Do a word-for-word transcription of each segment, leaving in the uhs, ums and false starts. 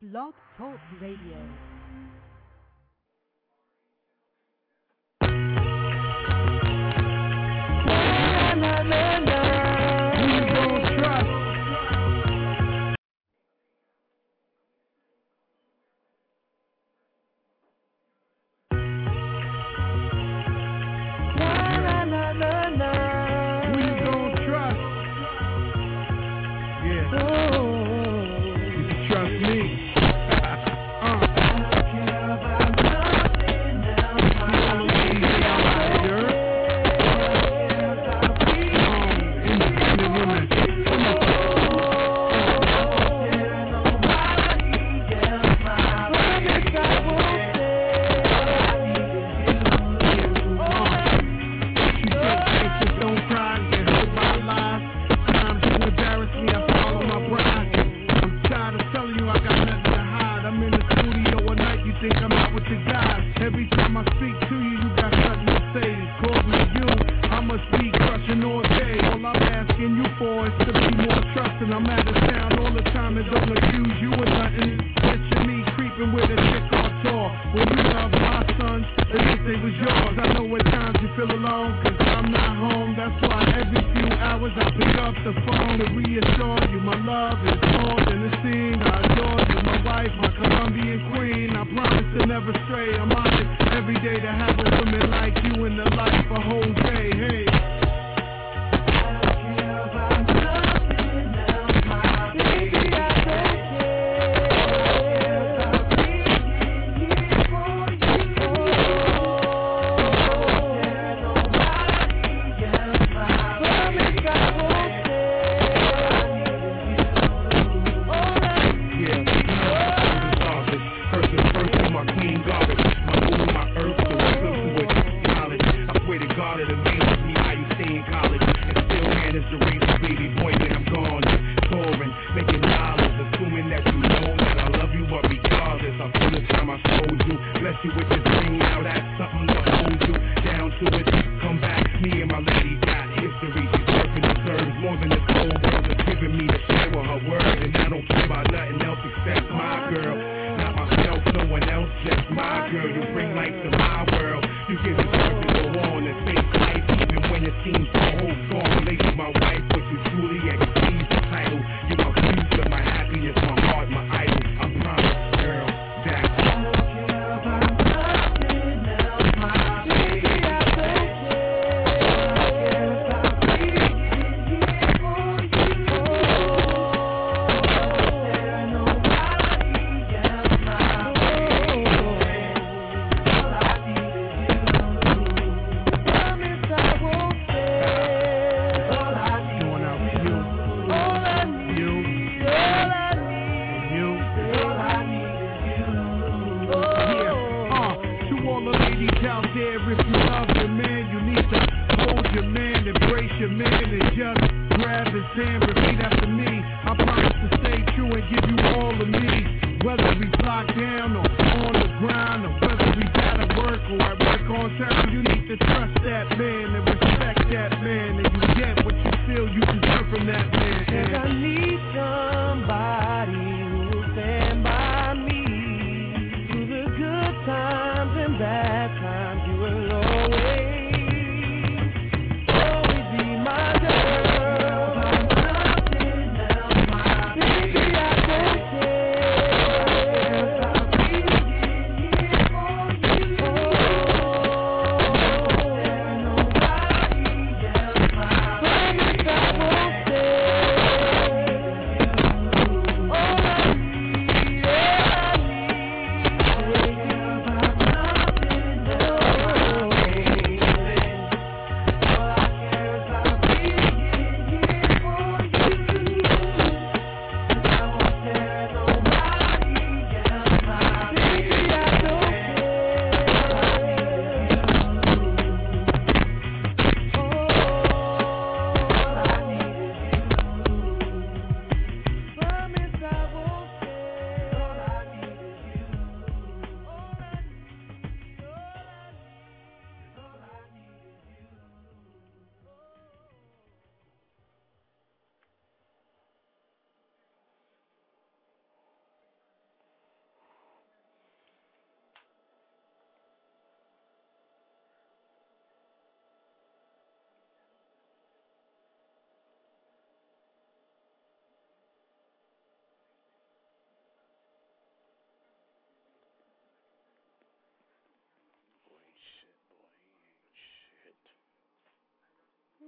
Blog Talk Radio. Na, na, na, na. Who you gonna trust? Na, na, na, na, na. Who you gonna trust? Yeah. Oh. You can trust me.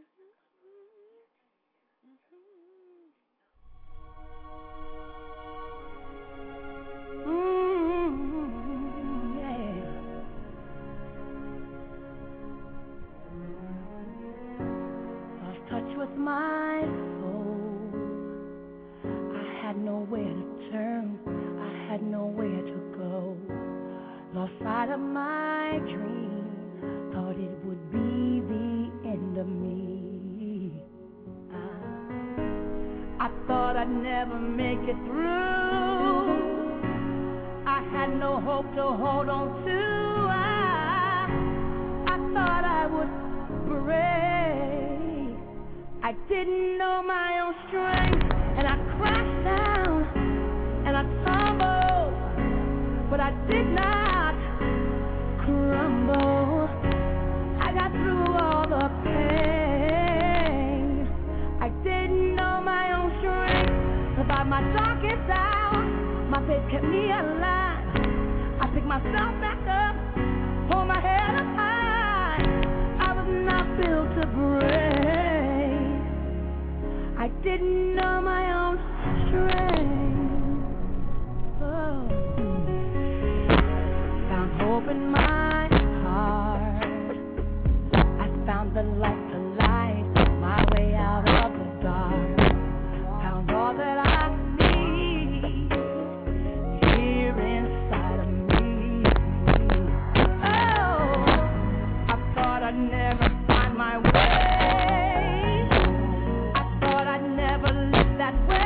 Mm, yeah. Lost touch with my soul. I had nowhere to turn. I had nowhere to go. Lost sight of my dream. Thought it would be the end of me. I, I thought I'd never make it through. I had no hope to hold on to. I, I thought I would break. I didn't know my own strength, and I crashed down, and I tumbled, but I did not crumble. I got through all the pain. I didn't know my own strength. About my darkest hour, my faith kept me alive. I picked myself back up, hold my head up high. I was not built to break. I didn't know my own strength. Oh. Found hope in my heart. I found the light to light my way out of the dark. Found all that I need here inside of me. Oh, I thought I'd never find my way. I thought I'd never live that way.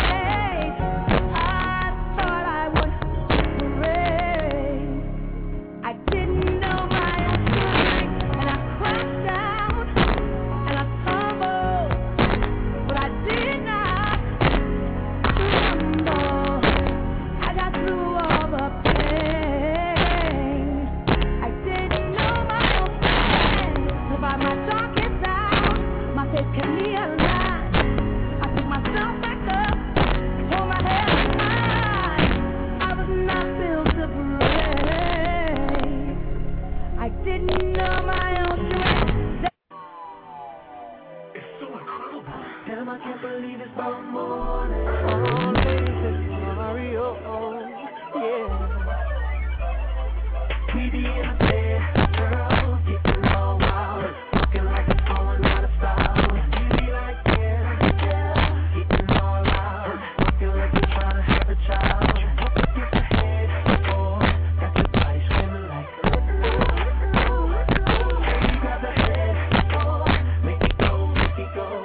I thought I would break. I didn't know my own strength, and I crashed down, and I tumbled, but I did not crumble. I got through all the pain. I didn't know my own strength. About my darkest hour, my faith kept me alive. I picked myself back up, hold my head up high. I was not built to break. I didn't know my own strength. It's so incredible. Damn, I can't believe it's my morning. Oh, ladies, Mario, yeah. We be in the bed, girl, getting all wild, looking like it's falling out of style. You be like, yeah, yeah, getting all loud, looking like you're trying to have a child. You up against the head, oh, got your body screaming like, you grab the head, oh, make it go, make it go.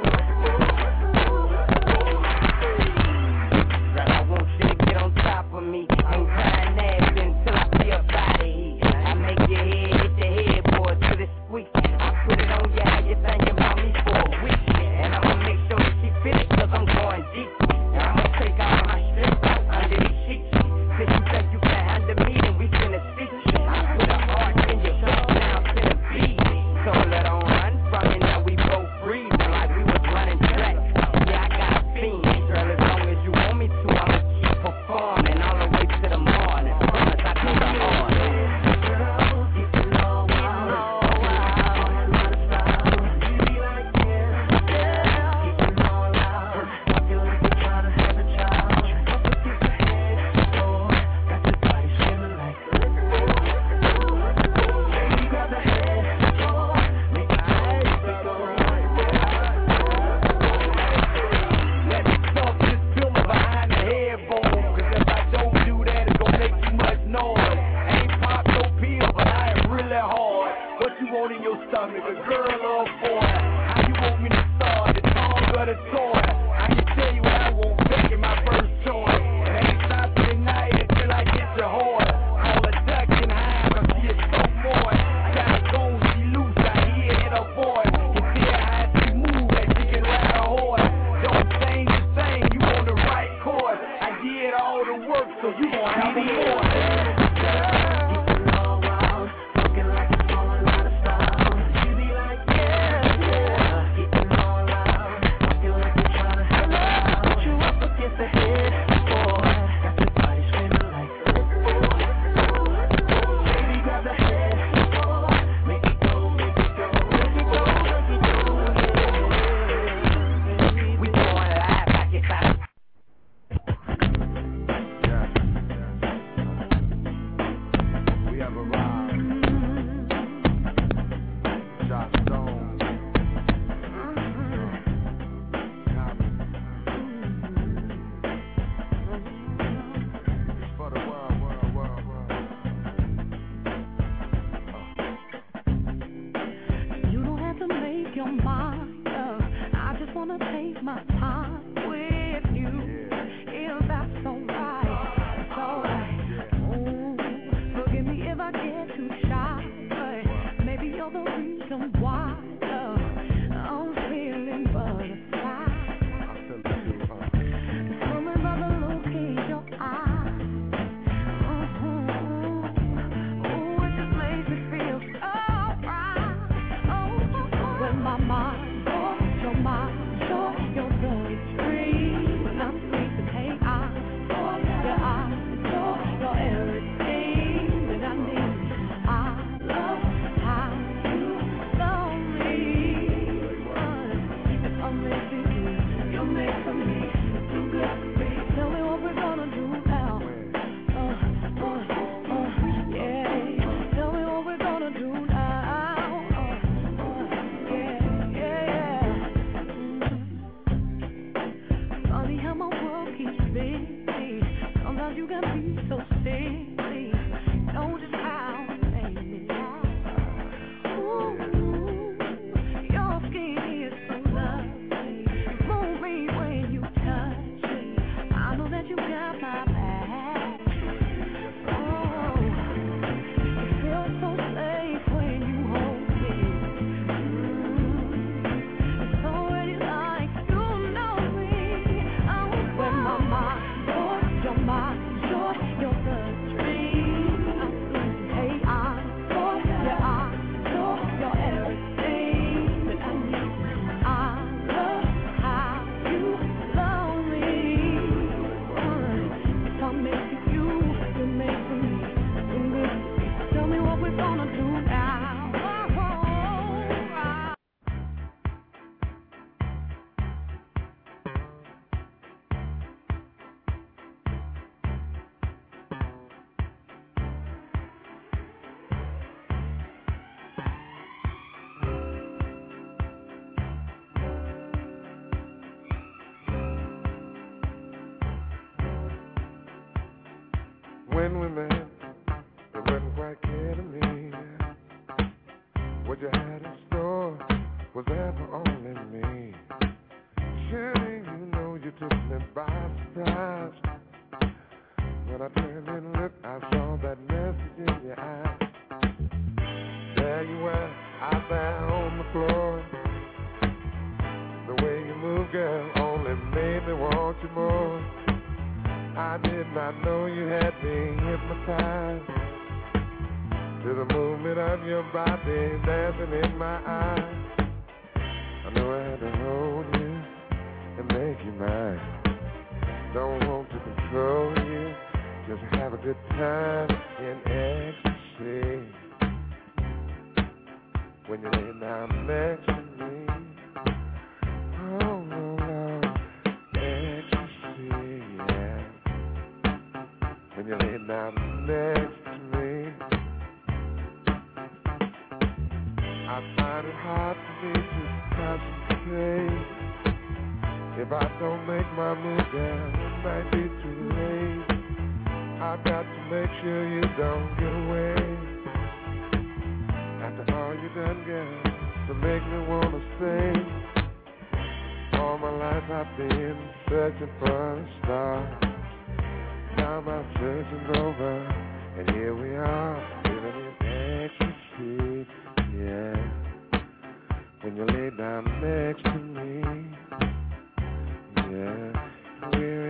Girl, I want you to get on top of me and crying ass until I see your body. I make your head hit your headboard till it squeaks. I put it on you how you thinking about me for a week. And I'ma make sure that she feel it cause I'm going deep. And I'ma take all my strength out under these sheets. Since you think you can handle me, then we finna see. I put a heart in your chest now to the beat. So let on run from me, now we both breathing like we was running track. Yeah, I got a fiend. Girl, as long as you want me to, I'ma keep performing all the way to the morning. Promise I go the hard. Let me talk this pillow behind the headboard, cause if I don't do that, it's gonna make too much noise. Ain't pop no pill, but I am really hard. What you want in your stomach, a girl or a boy? How you want me to start, the tongue or the toy? I can tell you what I want, making my first choice. And ain't stop tonight until I get your heart. Call a duck and high, cause she is so moist. Got a bone, she loose, I hear it in her voice. You see how she move, that she can ride a horse. Don't change the thing, you on the right course. I did all the work, so you gon' have me more. Getting all wild, looking like it's falling out of style. You be like, yeah, yeah, getting all loud, looking like you're trying to have a child. Put you up against the head, boy, got your body screaming like, baby, grab the head, boy, make it go, make it go, make it go, make it go, yeah. When we met, it wasn't quite clear to me what you had in store was ever only me. Surely you know you took me by surprise. When I turned and looked, I saw that message in your eyes. There you were, out there on the floor. The way you move, girl, only made me want you more. I did not know you had me hypnotized to the movement of your body dancing in my eyes. I knew I had to hold you and make you mine. Don't want to control you, just have a good time in ecstasy. When you lay down next to me, oh Lord, ecstasy, yeah. When you lay down next to me, I find it hard for me to concentrate. If I don't make my move, girl, it might be too late. I've got to make sure you don't get away. After all you done, girl, to make me wanna stay. All my life I've been searching for a star. Now my searching's over, and here we are, living in ecstasy, yeah. When you lay down next to me, yeah, we're